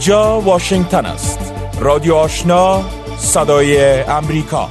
اینجا واشنگتن است. رادیو آشنا، صدای امریکا.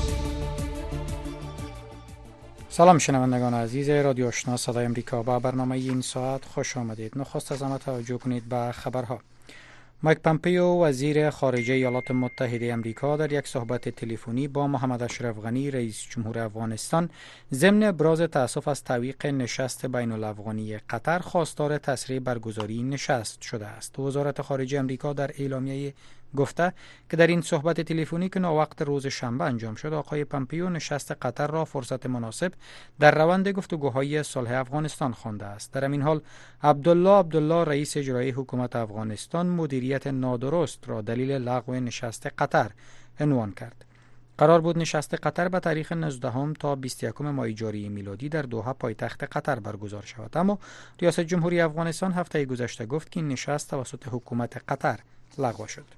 سلام شنوندگان عزیز رادیو آشنا صدای امریکا، با برنامه این ساعت خوش آمدید. نخست از همه توجه کنید به خبرها. مایک پامپئو وزیر خارجه ایالات متحده امریکا در یک صحبت تلفنی با محمد اشرف غنی رئیس جمهور افغانستان ضمن ابراز تأسف از تعویق نشست بین الافغانی قطر خواستار تسریع برگزاری نشست شده است. وزارت خارجه امریکا در اعلامیه گفته که در این صحبت تلفنی که ناوقت روز شنبه انجام شد، آقای پامپئو نشست قطر را فرصت مناسب در روند گفتگوهای صلح افغانستان خوانده است. در همین حال عبدالله رئیس اجرایی حکومت افغانستان مدیریت نادرست را دلیل لغو نشست قطر عنوان کرد. قرار بود نشست قطر به تاریخ 19 تا 21 ماه جاری میلادی در دوحه پایتخت قطر برگزار شود، اما ریاست جمهوری افغانستان هفته گذشته گفت که این نشست توسط حکومت قطر لغو شد.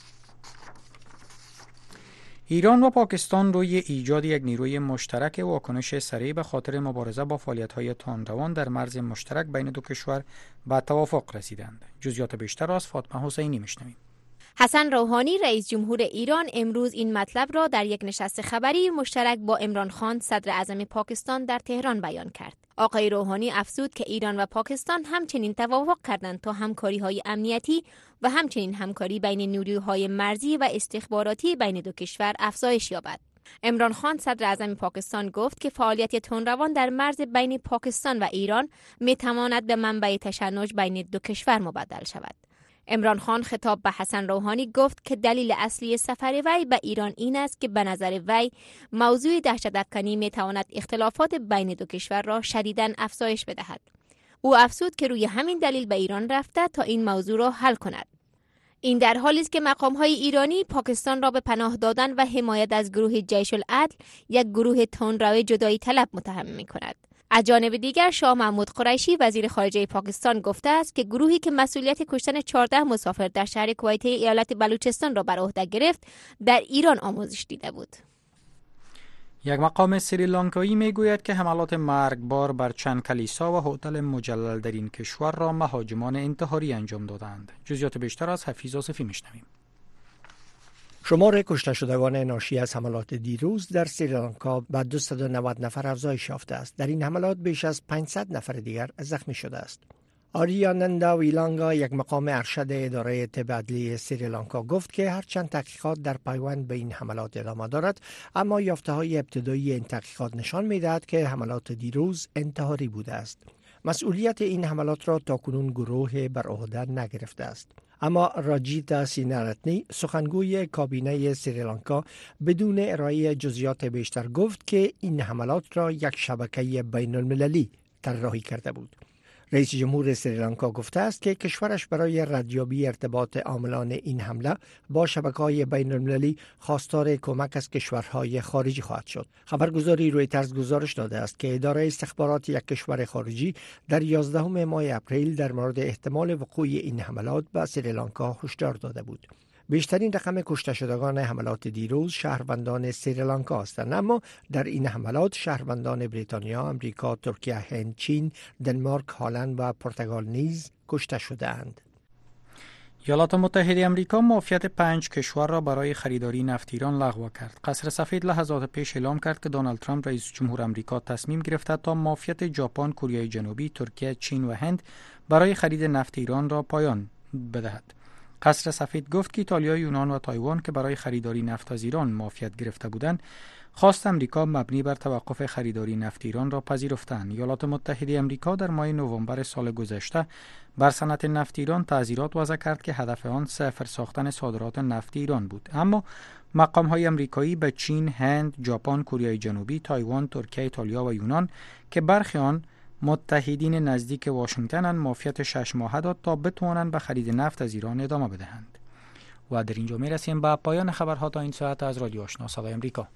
ایران و پاکستان روی ایجاد یک نیروی مشترک واکنش سریع به خاطر مبارزه با فعالیت‌های تندروان در مرز مشترک بین دو کشور به توافق رسیدند. جزئیات بیشتر از فاطمه حسینی میشنویم. حسن روحانی رئیس جمهور ایران امروز این مطلب را در یک نشست خبری مشترک با عمران خان صدر اعظم پاکستان در تهران بیان کرد. آقای روحانی افزود که ایران و پاکستان همچنین توافق کردند تا همکاری‌های امنیتی و همچنین همکاری بین نیروهای مرزی و استخباراتی بین دو کشور افزایش یابد. عمران خان صدر اعظم پاکستان گفت که فعالیت تندروان در مرز بین پاکستان و ایران می‌تواند به منبع تشنج بین دو کشور مبدل شود. عمران خان خطاب به حسن روحانی گفت که دلیل اصلی سفر وی به ایران این است که به نظر وی موضوع دهشت‌افکنی می‌تواند اختلافات بین دو کشور را شدیداً افزایش بدهد. او افزود که روی همین دلیل به ایران رفته تا این موضوع را حل کند. این در حالی است که مقام‌های ایرانی پاکستان را به پناه دادن و حمایت از گروه جیش العدل، یک گروه تندرو جدایی طلب، متهم می‌کند. از جانب دیگر شاه محمود قریشی وزیر خارجه پاکستان گفته است که گروهی که مسئولیت کشتن 14 مسافر در شهر کویته ایالت بلوچستان را بر عهده گرفت در ایران آموزش دیده بود. یک مقام سریلانکایی میگوید که حملات مرگبار بر چند کلیسا و هتل مجلل در این کشور را مهاجمان انتحاری انجام دادند. جزئیات بیشتر از حفیظ آصفی میشنویم. شمار کشته شدگان ناشی از حملات دیروز در سریلانکا به 290 نفر افزایش یافته است. در این حملات بیش از 500 نفر دیگر زخمی شده است. آریانندا ویلانگا، یک مقام ارشد اداره طب عدلی سریلانکا، گفت که هرچند تحقیقات در پیوند به این حملات ادامه دارد، اما یافته‌های ابتدایی این تحقیقات نشان می‌دهد که حملات دیروز انتحاری بوده است. مسئولیت این حملات را تاکنون گروه بر عهده نگرفته است. اما راجیتا سینارتنی، سخنگوی کابینه سریلانکا، بدون ارائه جزئیات بیشتر گفت که این حملات را یک شبکه بین المللی طراحی کرده بود. رئیس جمهور سریلانکا گفته است که کشورش برای ردیابی ارتباط عاملان این حمله با شبکه‌های بین المللی خواستار کمک از کشورهای خارجی خواهد شد. خبرگزاری رویترز گزارش داده است که اداره استخبارات یک کشور خارجی در 11 ماه اپریل در مورد احتمال وقوع این حملات به سریلانکا هشدار داده بود. بیشترین رقم کشته شدگان حملات دیروز شهروندان سریلانکا هستند، اما در این حملات شهروندان بریتانیا، امریکا، ترکیه، هند، چین، دنمارک، هلند و پرتغال نیز کشته شده‌اند. ایالات متحده امریکا معافیت 5 کشور را برای خریداری نفت ایران لغو کرد. قصر سفید لحظات پیش اعلام کرد که دونالد ترامپ رئیس جمهور امریکا تصمیم گرفته تا معافیت ژاپن، کره جنوبی، ترکیه، چین و هند برای خرید نفت ایران را پایان بدهد. قصر سفید گفت که ایتالیا، یونان و تایوان که برای خریداری نفت از ایران معافیت گرفته بودند، خواست امریکا مبنی بر توقف خریداری نفت ایران را پذیرفتند. ایالات متحده امریکا در ماه نوامبر سال گذشته بر صنعت نفت ایران تعزیرات وضع کرد که هدف آن صفر ساختن صادرات نفت ایران بود، اما مقام‌های امریکایی به چین، هند، ژاپن، کره جنوبی، تایوان، ترکیه، ایتالیا و یونان که برخی آن متحدین نزدیک واشنگتن معافیت 6 ماهه داد تا بتوانند به خرید نفت از ایران ادامه بدهند. و در اینجا میرسیم به پایان خبرها تا این ساعت از رادیو آشنا صدای امریکا.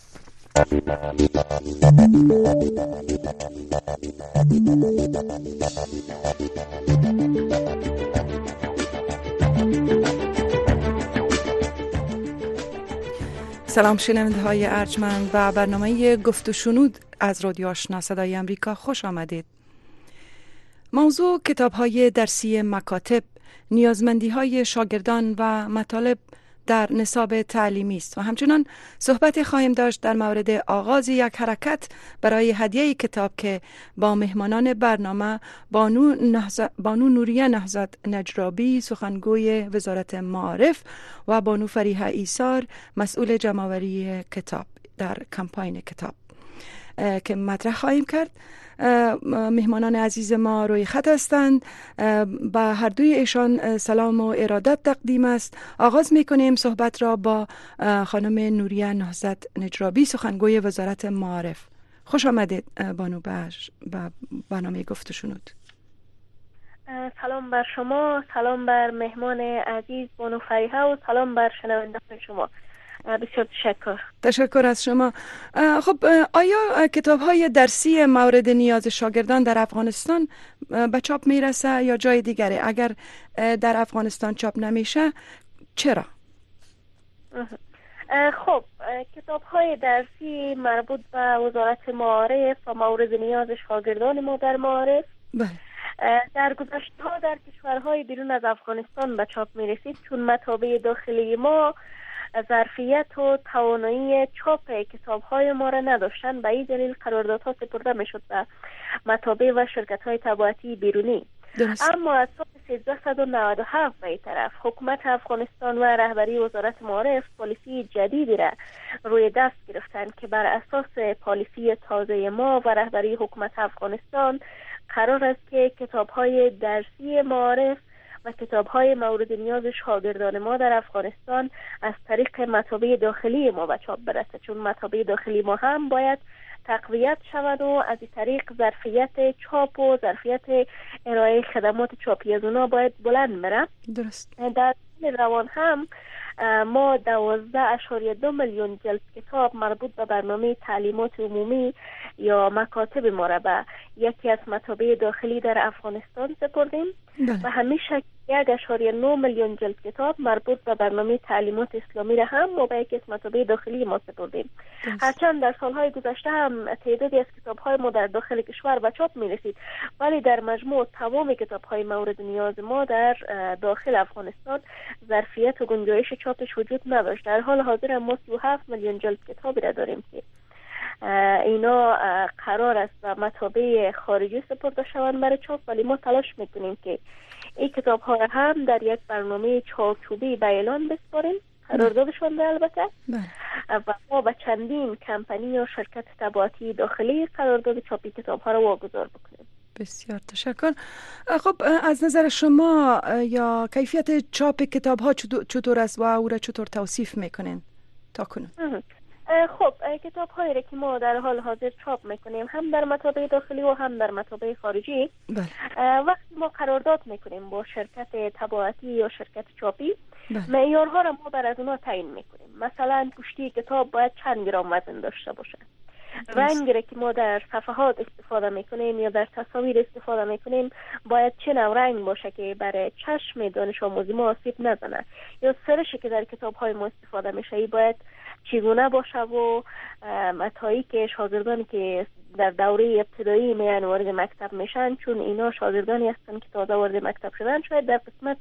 سلام شنونده های ارجمند و برنامه گفت و شنود از رادیو آشنا صدای امریکا خوش آمدید. موضوع کتاب های درسی مکاتب نیازمندی‌های شاگردان و مطالب در نصاب تعلیمی است و همچنان صحبت خواهیم داشت در مورد آغاز یک حرکت برای هدیه کتاب که با مهمانان برنامه بانو نوریه نهضت نجرابی سخنگوی وزارت معارف و بانو فریحه ایسار مسئول جمع‌آوری کتاب در کمپاین کتاب که مطرح خواهیم کرد. مهمانان عزیز ما روی خط هستند. با هر دوی ایشان سلام و ارادت تقدیم است. آغاز میکنیم صحبت را با خانم نوریه نهضت نجرابی سخنگوی وزارت معارف. خوش آمدید بانو به برنامه گفت و شنود. سلام بر شما، سلام بر مهمان عزیز بانو فریحه و سلام بر شنوندگان شما. بسیار تشکر از شما. خب آیا کتاب‌های درسی مورد نیاز شاگردان در افغانستان به چاپ میرسه یا جای دیگره؟ اگر در افغانستان چاپ نمیشه چرا؟ خب کتاب‌های درسی مربوط به وزارت معارف و مورد نیاز شاگردان ما در معارف در گذشته ها در کشورهای بیرون از افغانستان به چاپ میرسید، چون مطابع داخلی ما ظرفیت و توانایی چاپ کتاب‌های ما را نداشتن. به این دلیل قراردادها سپرده میشد به مطابع و شرکت‌های طباعتی بیرونی. اما از سال 1397 به این طرف حکومت افغانستان و رهبری وزارت معارف پالیسی جدیدی را روی دست گرفتن که بر اساس پالیسی تازه ما و رهبری حکومت افغانستان قرار است که کتاب‌های درسی معارف و کتاب‌های مورد نیاز شاگردان ما در افغانستان از طریق مطابع داخلی ما به چاپ برسه، چون مطابع داخلی ما هم باید تقویت شود و از این طریق ظرفیت چاپ و ظرفیت ارائه خدمات چاپی از اونا باید بلند بره. درست. در روان هم ما 12.2 میلیون جلد کتاب مربوط به برنامه تعلیمات عمومی یا مکاتب ما را به یکی از مطابع داخلی در افغانستان سپردیم و همیشه 1.9 میلیون جلد کتاب مربوط به برنامه تعلیمات اسلامی را هم ما به یکی از مطابع داخلی ما سپردیم. هرچند در سالهای گذشته هم تعدادی از کتاب‌های ما در داخل کشور به چاپ می‌رسید، ولی در مجموع تمام کتاب‌های مورد نیاز ما در داخل افغانستان ظرفیت و گنجایش چاپش وجود نداشت. در حال حاضر ما 37 میلیون جلد کتابی را داریم که اینا قرار است به مطابع خارجی سپرده شوند برای چاپ، ولی ما تلاش میکنیم که این کتاب ها را هم در یک برنامه چارچوبی به اعلان بسپاریم، قراردادشان را البته، و ما به چندین کمپانی یا شرکت طباعتی داخلی قرارداد چاپی کتاب ها را واگذار بکنیم. بسیار تشکر. خب از نظر شما یا کیفیت چاپ کتاب ها چطور است و او را چطور توصیف میکنین تا کنون؟ خب کتاب هایی را که ما در حال حاضر چاپ میکنیم هم در مطابع داخلی و هم در مطابع خارجی، وقتی ما قرارداد میکنیم با شرکت طباعتی یا شرکت چاپی، معیارها را ما بر از اونا تعیین میکنیم. مثلا پشتی کتاب باید چند گرم وزن داشته باشه، رنگی را که ما در صفحات استفاده میکنیم یا در تصاویر استفاده میکنیم باید چه نوع رنگ باشه که برای چشم دانش آموزی ما آسیب نزنه، یا سرشی که در کتاب های ما استفاده میشه باید چگونه باشه و متایی که شاگردانی که در دوره ابتدایی میان وارد مکتب میشن، چون اینا شاگردانی هستن که تازه وارد مکتب شدن، شاید در قسمت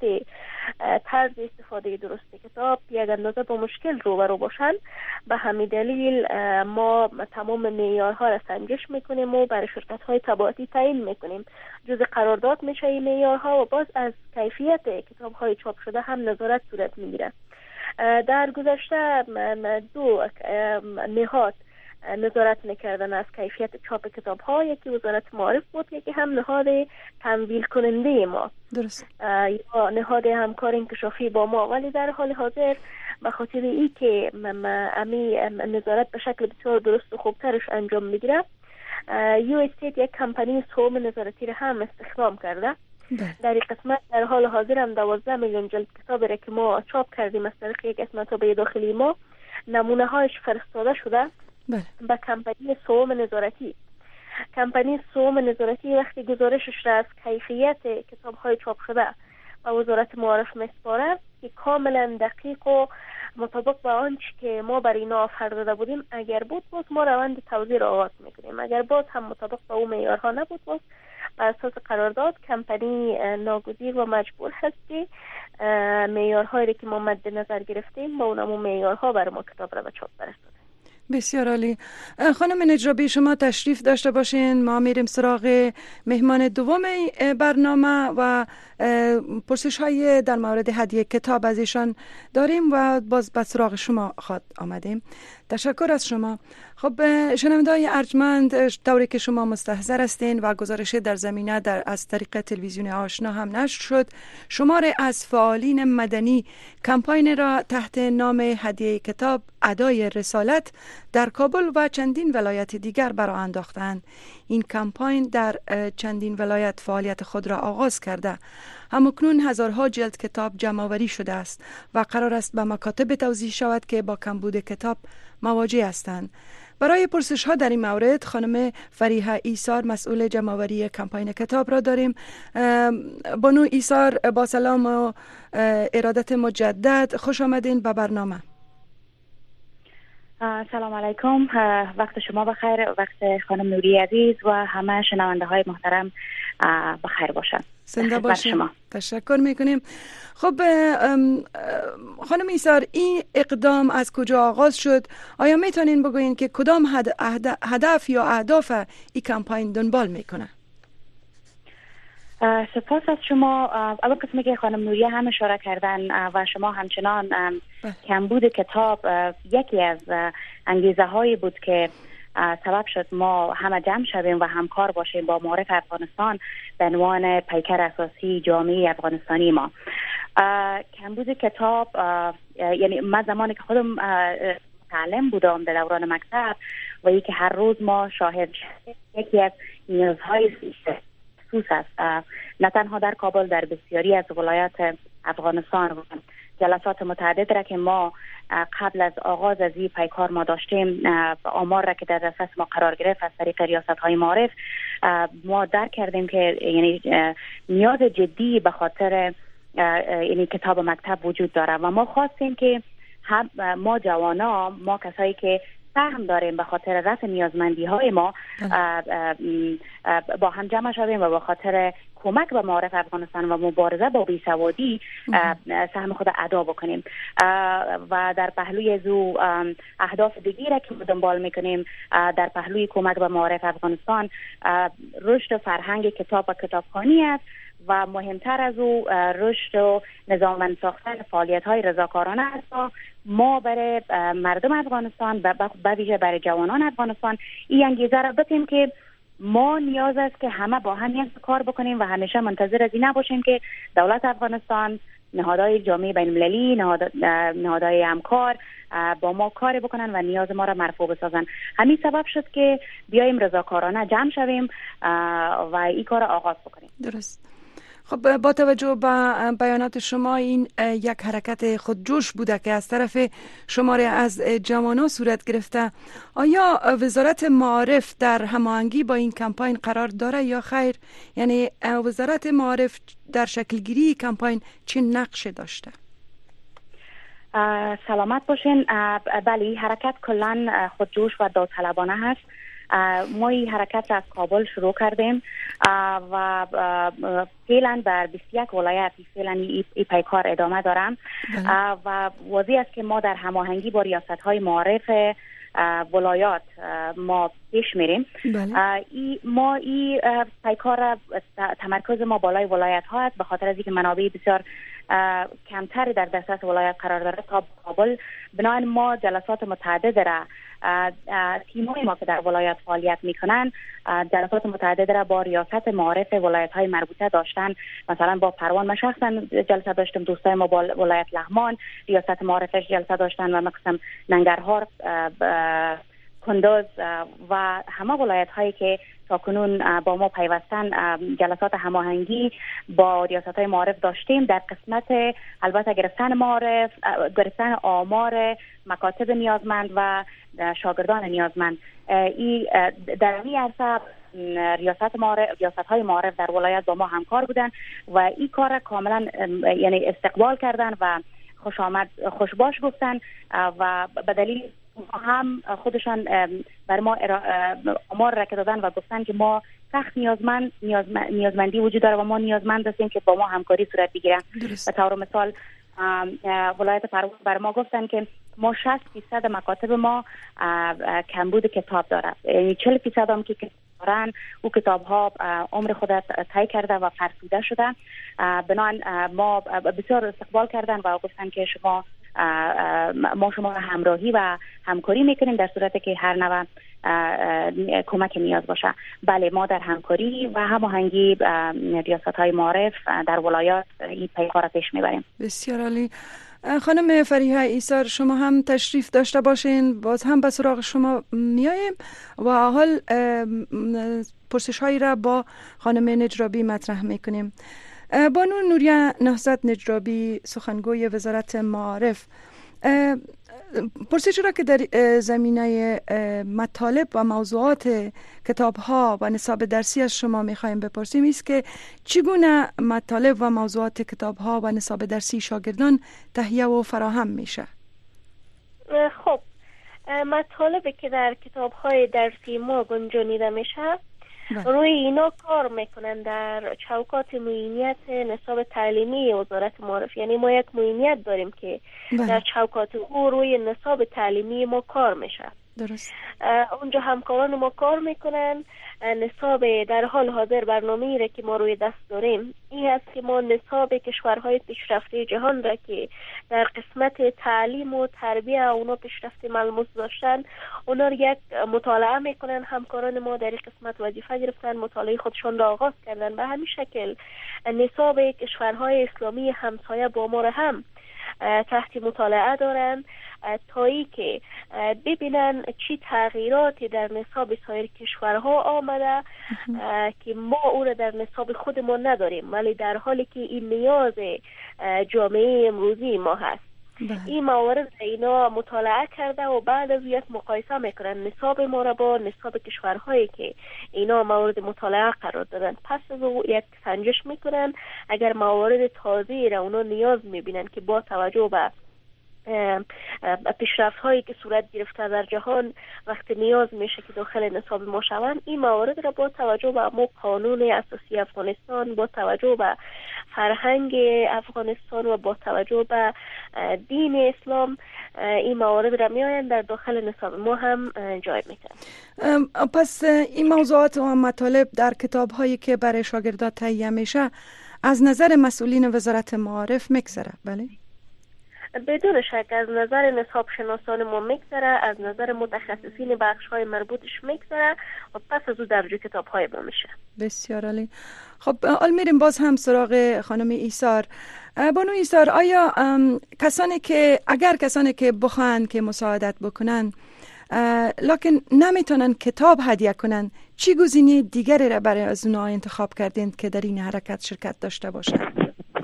طرز استفاده درست کتاب یک اندازه با مشکل روبرو باشن. به همین دلیل ما تمام معیارها را سنجش میکنیم و برای شرکت های طباعتی تعیین میکنیم، جز قرارداد میشه این معیارها و باز از کیفیت کتاب های چاپ شده هم نظارت صورت میگیره. در گذشته دو نهاد نظارت میکردن از کیفیت چاپ کتاب ها، یکی وزارت معارف بود، یکی هم نهاد تمویل کننده ما، درست، یا نهاد همکار انکشافی با ما. ولی در حال حاضر به خاطر ای که امی نظارت به شکل بسیار درست و خوبترش انجام میگیره، یو استیت یک کمپانی سوم نظارتی را هم استخدام کرده. در این قسمت در حال حاضر هم 12 میلیون جلد کتابی را که ما چاپ کردیم از طریق یک از مطابع داخلی ما، نمونه هایش فرستاده شده به کمپانی سوم نظارتی. کمپانی سوم نظارتی وقتی گزارشش را از کیفیت کتاب های چاپ شده و وزارت معارف میسپاره که کاملا دقیق و مطابق با آنچه که ما برای اینا آفریده بودیم اگر بود، ما روند توزیع را آغاز میکنیم. اگر باز هم مطابق با اون معیارها نبود، باز بر اساس قرارداد کمپانی ناگزیر و مجبور هست که معیارهایی که ما مد نظر گرفتیم با اونمون معیارها برای ما کتاب را به چاپ برسونه. بسیار عالی. خانم نجرابی، شما تشریف داشته باشین. ما میریم سراغ مهمان دوم برنامه و پرسش های در مورد هدیه کتاب از ایشان داریم و باز به سراغ شما خواهد آمدیم. تشکر از شما. خب شنونده‌های ارجمند، طوری که شما مستحضر هستین و گزارش در زمینه از طریق تلویزیون آشنا هم نشر شد، شمار از فعالین مدنی کمپاین را تحت نام هدیه کتاب ادای رسالت در کابل و چندین ولایت دیگر برآ انداختند. این کمپاین در چندین ولایت فعالیت خود را آغاز کرده. همکنون هزارها جلد کتاب جمع آوری شده است و قرار است به مکاتب توزیع شود که با کمبود کتاب مواجه هستند. برای پرسش ها در این مورد خانم فریحه ایثار، مسئول جمع آوری کمپاین کتاب را داریم. بانو ایثار، با سلام و ارادت مجدد، خوش آمدین به برنامه. سلام علیکم، وقت شما بخیر، وقت خانم نوری عزیز و همه شنونده های محترم بخیر باشن. زنده باشین. تشکر میکنیم. خب خانم ایثار، این اقدام از کجا آغاز شد؟ آیا میتونین بگوین که کدام هدف یا اهداف این کمپاین دنبال میکنه؟ سپاس از شما. اول قسمی که خانم نوریه هم اشاره کردن و شما همچنان کمبود کتاب یکی از انگیزه هایی بود که سبب شد ما همه جمع شویم و همکار باشیم با معارف افغانستان به عنوان پیکر اساسی جامعه افغانستانی ما. کمبود کتاب، یعنی من زمانی که خودم تعلم بودم در دوران مکتب و یکی هر روز ما شاهد یکی از نیازهای خصوص است، نه تنها در کابل، در بسیاری از ولایات افغانستان. جلسات متعدد را که ما قبل از آغاز از این پیکار ما داشتیم، آمار را که در دسترس ما قرار گرفت از طریق ریاست‌های معارف، ما درک کردیم که یعنی نیاز جدی به خاطر یعنی کتاب مکتب وجود داره و ما خواستیم که هم ما جوانا، ما کسایی که سهم داریم به خاطر رفع نیازمندی های ما با هم جمع شویم و به خاطر کمک به معارف افغانستان و مبارزه با بیسوادی سهم خود ادا بکنیم و در پهلوی زو اهداف دیگری را که دنبال میکنیم در پهلوی کمک به معارف افغانستان رشد فرهنگ کتاب و کتابخوانی است و مهمتر از او رشد و نظاممند ساختن فعالیت‌های رضاکارانه است. ما برای مردم افغانستان به ویژه برای جوانان افغانستان این انگیزه را بدیم که ما نیاز است که همه با هم یک کار بکنیم و همیشه منتظر از این نباشیم که دولت افغانستان، نهادهای جامعه بین المللی، نهادهای همکار با ما کار بکنن و نیاز ما را مرفوع بسازن. همین سبب شد که بیایم رضاکارانه جمع شویم و این کار را آغاز بکنیم. درست. خب با توجه به بیانات شما، این یک حرکت خودجوش بوده که از طرف شماره از جوانان صورت گرفته. آیا وزارت معارف در هماهنگی با این کمپاین قرار داره یا خیر؟ یعنی وزارت معارف در شکل گیری کمپاین چه نقش داشته؟ سلامت باشین. بله، حرکت کلان خودجوش و داوطلبانه هست. ما این حرکت را از کابل شروع کردیم و فعلا در 21 ولایت فعلا این پیکار ادامه دارم و واضح است که ما در هماهنگی با ریاست‌های معارف ولایات ما پیش میریم. ما این پیکار تمرکز ما بالای ولایت ها است به خاطر از اینکه منابع بسیار کمتری در دسترس ولایت قرار داره تا کابل. بنابراین ما جلسات متعدد را تیم‌های ما که در ولایت فعالیت میکنن جلسات متعدد را با ریاست معارف ولایت های مربوطه داشتن. مثلا با پروان من شخصا جلسه داشتم، دوستای ما با ولایت لغمان ریاست معارفش جلسه داشتن و مثلا ننگرهار، کندوز و همه ولایت هایی که تاکنون با ما پیوستن جلسات هماهنگی با ریاست های معارف داشتیم در قسمت البته گرفتن آمار مکاتب نیازمند و شاگردان نیازمند. در این عرصه ریاست های معارف در ولایت با ما همکار بودن و این کار را کاملا یعنی استقبال کردن و خوشباش گفتن و به دلیل هم خودشان بر ما آمار را که دادن و گفتن که ما سخت نیازمندی وجود داره و ما نیازمند هستیم که با ما همکاری صورت بگیره. به طور مثال ولایت پروان بر ما گفتن که ما 60% مکاتب ما کمبود کتاب داره، یعنی 40% هم که دارن او کتاب ها عمر خود طی کرده و فرسوده شده. بنابراین ما بسیار استقبال کردن و گفتن که ما شما همراهی و همکاری میکنیم در صورتی که هر نوع کمک نیاز باشه. بله، ما در همکاری و هماهنگی ریاست‌های معارف در ولایات این پیکار را پیش میبریم. بسیار عالی. خانم فریحه ایثار، شما هم تشریف داشته باشین، باز هم به سراغ شما میاییم و حال پرسش هایی را با خانم نجرابی مطرح میکنیم. بانو نوریه نهضت نجرابی، سخنگوی وزارت معارف، پرسشی را که در زمینه مطالب و موضوعات کتاب ها و نصاب درسی از شما میخوایم بپرسیم است که چگونه مطالب و موضوعات کتاب ها و نصاب درسی شاگردان تهیه و فراهم میشه؟ خب، مطالبی که در کتاب های درسی ما گنجانیده میشه روی اینا کار میکنن در چوکات معینیت نصاب تعلیمی وزارت معارف. یعنی ما یک معینیت داریم که در چوکات او روی نصاب تعلیمی ما کار میشه. درست. اونجا همکاران ما کار میکنن. نصاب در حال حاضر برنامه‌ای را که ما روی دست داریم این هست که ما نصاب کشورهای پیشرفته جهان را که در قسمت تعلیم و تربیه اونا پیشرفته ملموس داشتن، اونا را یک مطالعه میکنن. همکاران ما در این قسمت وظیفه گرفتن، مطالعه خودشان را آغاز کردن. به همین شکل نصاب کشورهای اسلامی همسایه با ما را هم تحت مطالعه دارن تا ای که ببینن چی تغییراتی در نصاب سایر کشورها آمده که ما او را در نصاب خودمون نداریم، ولی در حالی که این نیاز جامعه امروزی ما هست. این موارد اینا مطالعه کرده و بعد از یک مقایسه میکنن نصاب ما را با نصاب کشورهایی که اینا موارد مطالعه قرار دادن. پس از او یک سنجش میکنن. اگر موارد تازه‌ای را اونا نیاز میبینن که با توجه به پیشرفت هایی که صورت گرفته در جهان وقتی نیاز میشه که داخل نصاب ما شوند، این موارد را با توجه به قانون اساسی افغانستان، با توجه به فرهنگ افغانستان و با توجه به دین اسلام، این موارد را میآیند در داخل نصاب ما هم جای میتن. پس این موضوعات و مطالب در کتاب هایی که برای شاگردان تهیه میشه از نظر مسئولین وزارت معارف میگذره؟ بله، بدون شک از نظر نصاب شناسان ما میگذره، از نظر متخصصین بخش های مربوطش میگذره و پس از او درجه کتاب های ما میشه. بسیار عالی. خب حال میریم باز هم سراغ خانم ایثار. بانو ایثار، آیا اگر کسانی که بخواهند که مساعدت بکنن لکن نمیتونن کتاب هدیه کنن، چی گزینه دیگری را برای از اونها انتخاب کردین که در این حرکت شرکت داشته باشند؟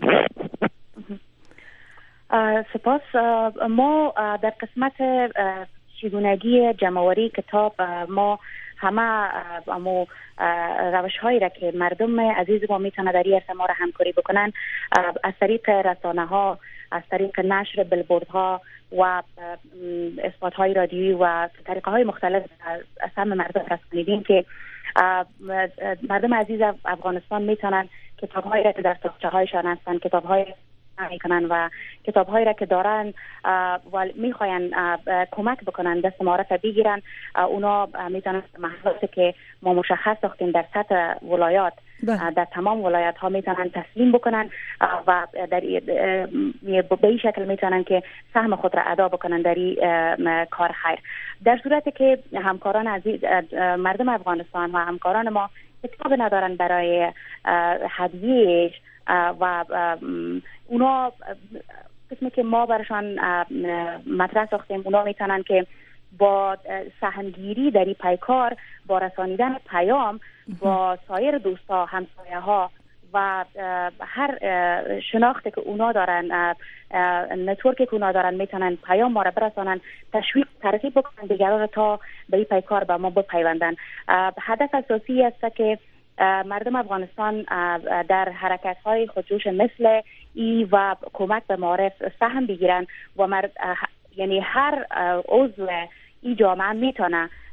سپاس. ما در قسمت چگونگی جمع‌آوری کتاب ما همه روش هایی را که مردم عزیز ما میتونه در این عرصه ما را همکاری بکنن از طریق رسانه ها، از طریق نشر بیلبوردها و اثبات های رادیویی و طریقه های مختلف از همه مردم رسانیدیم که مردم عزیز افغانستان میتونن کتاب هایی را که در تاقچه هایشان هستن، کتاب های میکنن و کتاب هایی را که دارن و میخواین کمک بکنن دست معارف بگیرن، اونا میتونن محصولاتی که ما مشخص ساختیم در سطح ولایات در تمام ولایات ها میتونن تسلیم بکنن و در به این شکل میتونن که سهم خود را ادا بکنن در این کار خیر. در صورتی که همکاران عزیز مردم افغانستان و همکاران ما کتاب ندارن برای هدیه و اونا قسمی که ما برشان مطرح ساختیم، اونا میتونن که با سهمگیری در این پیکار، با رسانیدن پیام با سایر دوستا، همسایه ها و هر شناختی که اونا دارن، نتورکی که اونا دارن، میتونن پیام ما را برسانن، تشویق ترغیب بکنن دیگران را تا به این پیکار با ما بپیوندن. هدف اساسی است که مردم افغانستان در حرکت های خودجوش مثل ای و کمک به معارف سهم بگیرن و یعنی هر عضو این جامعه میتونه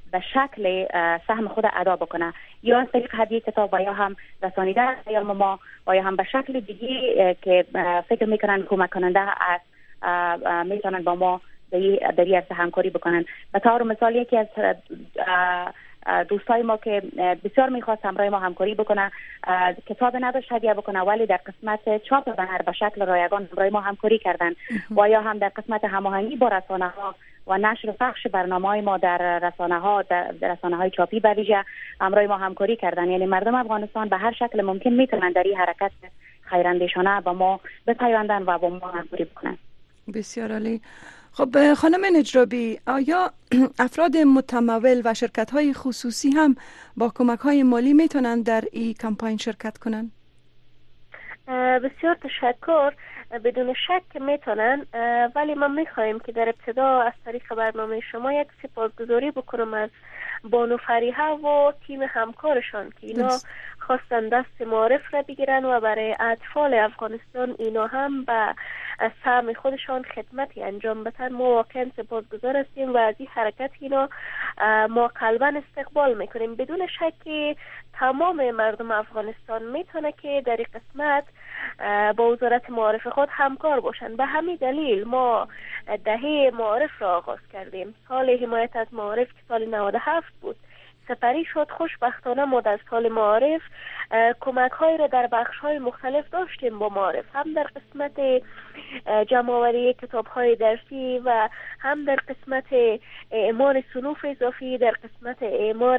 به شکل سهم خود ادا بکنه، یا از طریق هدیه کتاب و یا هم رسانیدن پیام ما و یا هم به شکل دیگه که فکر میکنن کمک کننده است میتونن با ما در این عرصه همکاری بکنن. به طور مثال یکی از دوستای ما که بسیار میخواست همراه ما همکاری بکنه، کتاب نداشت هدیه بکنه، ولی در قسمت چاپ بنر به شکل رایگان همراه ما همکاری کردن و یا هم در قسمت هماهنگی با رسانه ها و نشر و پخش برنامه‌های ما در رسانه‌های چاپی به ویژه همراه ما همکاری کردن. یعنی مردم افغانستان به هر شکل ممکن میتونن در این حرکت خیراندیشانه با ما بپیوندن و با ما همکاری بکنن. بسیار عالی. خب خانم نجرابی، آیا افراد متمول و شرکت‌های خصوصی هم با کمک‌های مالی میتونن در این کمپاین شرکت کنن؟ بسیار تشکر. بدون شک میتونن، ولی ما میخوایم که در ابتدا از طریق برنامه شما یک سپاسگزاری بکنم از بانو فریحه و تیم همکارشان که اینا خواستن دست معارف را بگیرن و برای اطفال افغانستان اینا هم به سهم خودشان خدمتی انجام بدن. ما واقعا سپاسگزار هستیم و از این حرکت اینا ما قلبا استقبال میکنیم. بدون شک تمام مردم افغانستان میتونه که در این قسمت با وزارت معارف خود همکار باشن. به همین دلیل ما دهه معارف را آغاز کردیم. سال حمایت از معارف که سال 97 بود سپری شد. خوشبختانه ما در سال معارف کمک های را در بخش های مختلف داشتیم با معارف، هم در قسمت جمع‌آوری کتاب های درسی و هم در قسمت اعمار صنوف اضافی، در قسمت اعمار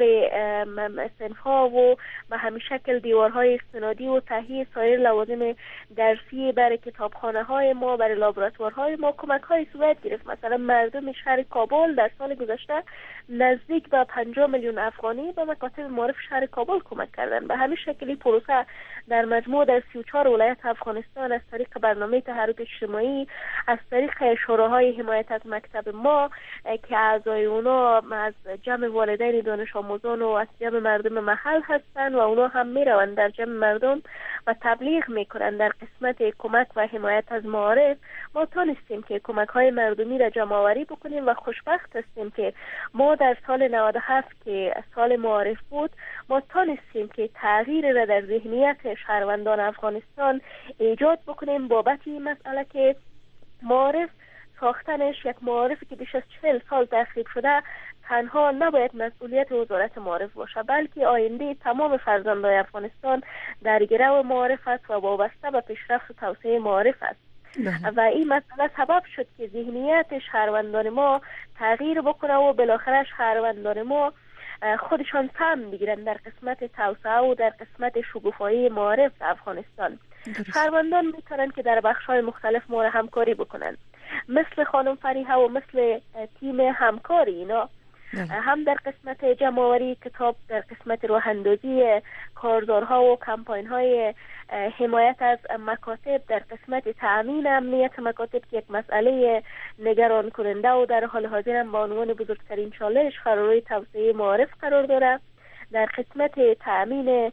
صنف ها و به همین شکل دیوارهای استنادی و تهیه سایر لوازم درسی برای کتابخانه های ما، برای لابراتوارهای ما کمک های صورت گرفت. مثلا مردم شهر کابل در سال گذشته نزدیک به 50 میلیون افغانی به مکاتب معارف شهر کابل کمک کردن. به همین شکلی پروسه در مجموع در 34 ولایت افغانستان از طریق برنامه تحرک اجتماعی، از طریق شوراهای حمایت از مکتب ما که اعضای اونا از جمع والدین دانش آموزان و از جمع مردم محل هستن و اونا هم میروند در جمع مردم و تبلیغ میکنن در قسمت کمک و حمایت از معارف. ما تونستیم که کمک های مردمی را جمع آوری بکنیم و خوشبخت هستیم که ما در سال 97 که سال معارف بود ما تونستیم که تغییر را در ذهنیت شهروندان افغانستان ایجاد بکنیم بابت این مسئله که معارف ساختنش یک معارفی که بیش از 40 سال تخریب شده تنها نباید مسئولیت وزارت معارف باشه، بلکه آینده تمام فرزندان افغانستان در گرو معارف است و وابسته به پیشرفت و توسعه معارف است. و این مسئله سبب شد که ذهنیت شهروندان ما تغییر بکنه و بالاخره شهروندان ما خودشان سهم بگیرن در قسمت توسعه و در قسمت شکوفایی معارف افغانستان. شهروندان میتونن که در بخش‌های مختلف ما را همکاری بکنن، مثل خانم فریحه و مثل تیم همکاری اینا، هم در قسمت جمع‌آوری کتاب، در قسمت راه‌اندازی کارزارها و کمپاین‌های حمایت از مکاتب، در قسمت تأمین امنیت مکاتب که یک مسئله نگران کننده و در حال حاضر هم با عنوان بزرگترین چالش قرار توسعه معارف قرار داره، در قسمت تأمین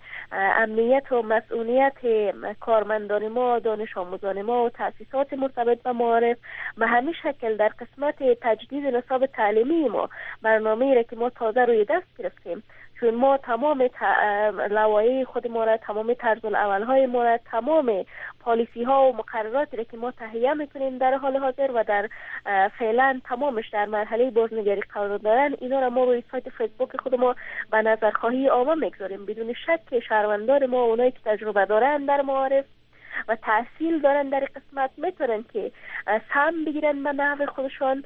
امنیت و مسئولیت کارمندان ما، دانش آموزان ما و تأسیسات مرتبط به معارف، به همین شکل در قسمت تجدید نصاب تعلیمی ما برنامه‌ای را که ما تازه روی دست گرفتیم، چون ما تمام لوایح خود ما را، تمام طرز الاول‌های ما را، تمام پالیسی ها و مقرراتی را که ما تهیه میکنیم در حال حاضر و در فعلا تمامش در مرحله بازنگری قرار دارن، اینا را ما روی سایت فیسبوک خود ما به نظرخواهی عامه میگذاریم. بدون شک شهروندان ما، اونایی که تجربه دارن در معارف و تحصیل دارن در قسمت، میتونن که سهم بگیرن به نحو خودشان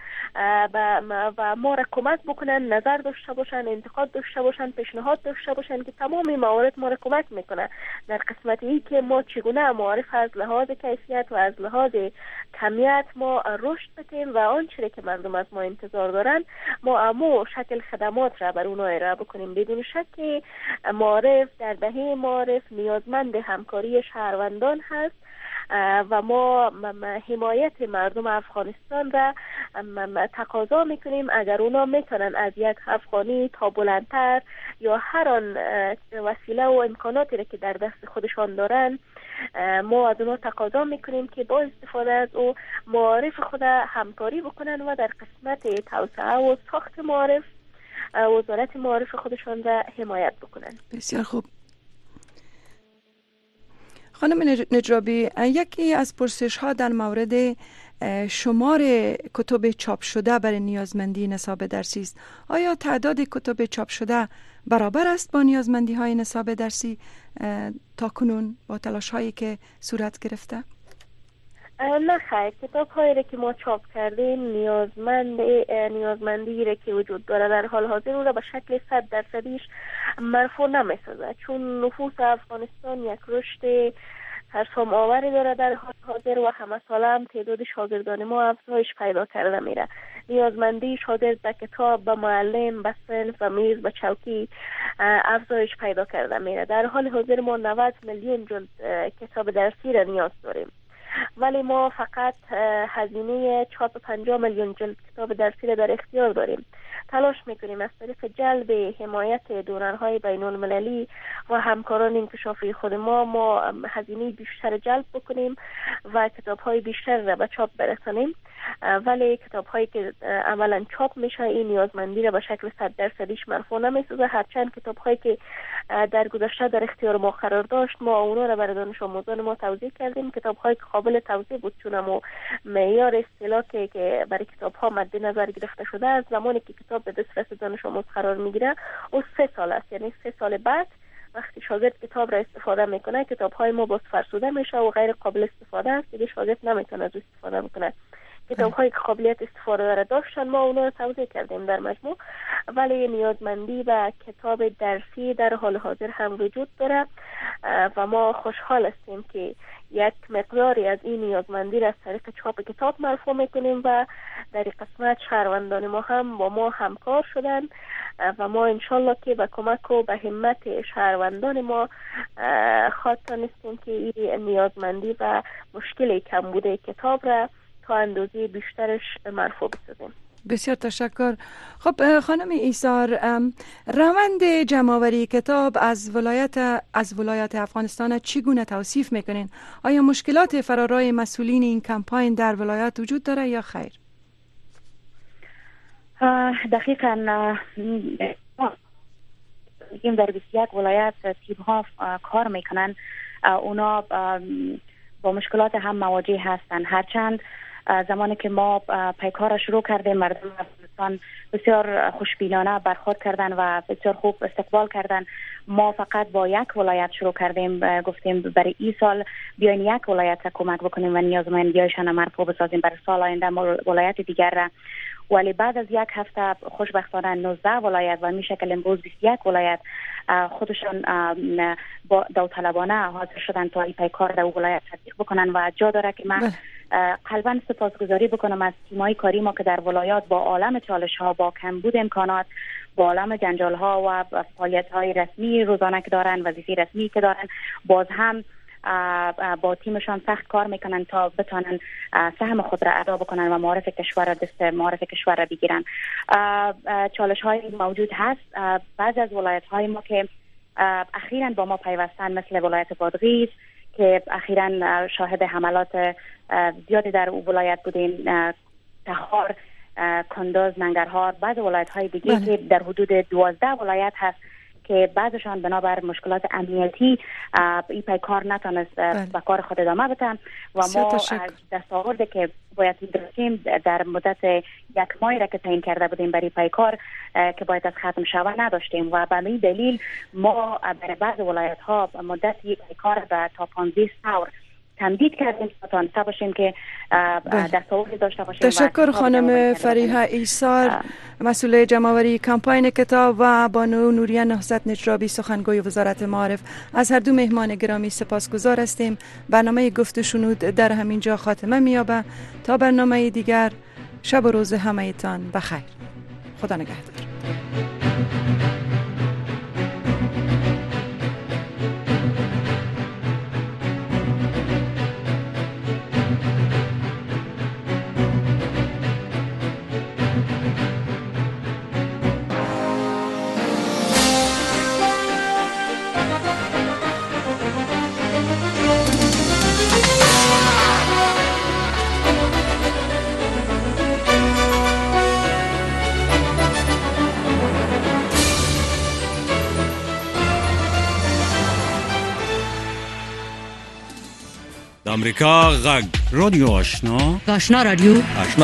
و ما را کمک بکنن، نظر داشته باشن، انتقاد داشته باشن، پیشنهاد داشته باشن که تمام موارد ما را کمک میکنه در قسمت ای که ما چگونه معارف از لحاظ کیفیت و از لحاظ کمیت ما رشد بدیم و آنچه که مردم از ما انتظار دارن ما امو شکل خدمات را بر اونها ارائه بکنیم. بدون شک معارف در دهه معارف نیازمند همکاری شهروندان هست و ما حمایت مردم افغانستان را تقاضا میکنیم. اگر اونا میتونن از یک افغانی تا بلندتر یا هر آن وسیله و امکاناتی را که در دست خودشان دارن، ما از اونا تقاضا میکنیم که با استفاده از او معارف خود همکاری بکنن و در قسمت توسعه و ساخت معارف وزارت معارف خودشان را حمایت بکنن. بسیار خوب. خانم نجرابی، یکی از پرسش ها در مورد شمار کتب چاپ شده برای نیازمندی نصاب درسی است. آیا تعداد کتب چاپ شده برابر است با نیازمندی های نصاب درسی تا کنون با تلاش هایی که صورت گرفته؟ نه خیر، کتاب هایی که ما چاپ کردیم نیازمندی را که وجود داره در حال حاضر او را به شکل 100% مرفوع نمی‌سازد، چون نفوس افغانستان یک رشد ترسام آوری داره در حال حاضر و همه ساله هم تعداد شاگردان ما افزایش پیدا کرده میره. نیازمندی شاگرد به کتاب، به معلم، به صنف، به میز، به چوکی افزایش پیدا کرده میره. در حال حاضر ما 90 میلیون جلد کتاب درسی را نیاز داریم، ولی ما فقط هزینه چاپ 50 میلیون جلد کتاب درسی را در اختیار داریم. تلاش میکنیم از طریق جلب حمایت دونرهای بین المللی و همکاران انکشافی خود ما هزینه بیشتر جلب بکنیم و کتاب‌های بیشتر را به چاپ برسانیم، ولی کتاب‌هایی که عملاً چاپ میشه این نیازمندی را به شکل 100% مرفوع نمیسازه. هرچند کتاب‌هایی که در گذشته در اختیار ما قرار داشت ما اونا را برای دانش آموزان ما توضیح کردیم. کتاب‌هایی که قابل توضیح بود، چون ما معیار اصطلاح که برای کتاب‌ها مد نظر گرفته شده از زمانی که کتاب به دسترس دانش آموز قرار میگیره او 3 سال است، یعنی 3 سال بعد وقتی شاگرد کتاب را استفاده میکنه کتاب‌های ما باز فرسوده میشه و غیر قابل استفاده است، دیگه شاگرد نمیتونه از استفاده بکنه. کتاب‌هایی که قابلیت استفاده را داشتن ما اونا رو توضیح کردیم در مجموع، ولی نیازمندی به کتاب درسی در حال حاضر هم وجود داره و ما خوشحال هستیم که یک مقداری از این نیازمندی را از طریق چاپ کتاب مرفوع میکنیم و در این قسمت شهروندان ما هم با ما همکار شدن و ما انشالله که به کمک و به همت شهروندان ما خواهان هستیم که این نیازمندی و مشکل کمبود کتاب را تا اندازه بیشترش مرفوع بسازیم. بسیار تشکر. خب خانم ایثار، روند جمع‌آوری کتاب از ولایت افغانستان چگونه توصیف میکنین؟ آیا مشکلات فرارای مسئولین این کمپاین در ولایت وجود داره یا خیر؟ دقیقاً در 21 ولایت تیم ها کار میکنن، اونا با مشکلات هم مواجه هستن. هرچند زمانی که ما پیکار شروع کردیم مردم افغانستان بسیار خوشبینانه برخورد کردن و بسیار خوب استقبال کردن. ما فقط با یک ولایت شروع کردیم، گفتیم برای این سال بیاین یک ولایت را کمک بکنیم و نیازمندی‌هایشان مرفوع بسازیم برای سال آینده ولایت دیگر را. ولی بعد از یک هفته خوشبختانه 19 ولایت و میشکل امروز 21 ولایت خودشان با داوطلبانه حاضر شدن تا این پیکار در ولایت تطبیق بکنن و جا داره که من قلباً سپاسگزاری بکنم از تیمای کاری ما که در ولایات با عالم چالش ها، با کمبود امکانات، با عالم جنجال ها و فعالیت های رسمی روزانه که دارن، وظیفه رسمی که دارن، باز هم با تیمشان سخت کار میکنن تا بتونن سهم خود را ادا بکنن و معارف کشور را بگیرن. چالش های موجود هست. بعض از ولایت های ما که اخیراً با ما پیوستن مثل ولایت بادغیس که اخیراً شاهد حملات زیادی در ولایت بودیم، تخار، کندوز، ننگرهار، بعض ولایت های دیگه که در حدود 12 ولایت هست که بعضشان بنابر مشکلات امنیتی این پیکار نتونست به کار خود ادامه بدن و ما از دستاوردی که باید داشتیم در مدت 1 ماه را که تعیین کرده بودیم برای پیکار که باید از ختم شود نداشتیم و به این دلیل ما در بعض ولایت ها مدت یک پیکار تا 15 سور تمدید کردیم تا تانسته باشیم که دستاوردی داشته باشیم. تشکر خانم فریحه ایثار، مسئول جمع‌آوری کمپاین کتاب، و بانو نوریه نهضت نجرابی، سخنگوی وزارت معارف. از هر دو مهمان گرامی سپاسگزار هستیم. برنامه گفت و شنود در همین جا خاتمه می‌یابد. تا برنامه دیگر، شب و روز همه‌تان بخیر. خدا نگهدار. امریکا غږ رادیو آشنا آشنا رادیو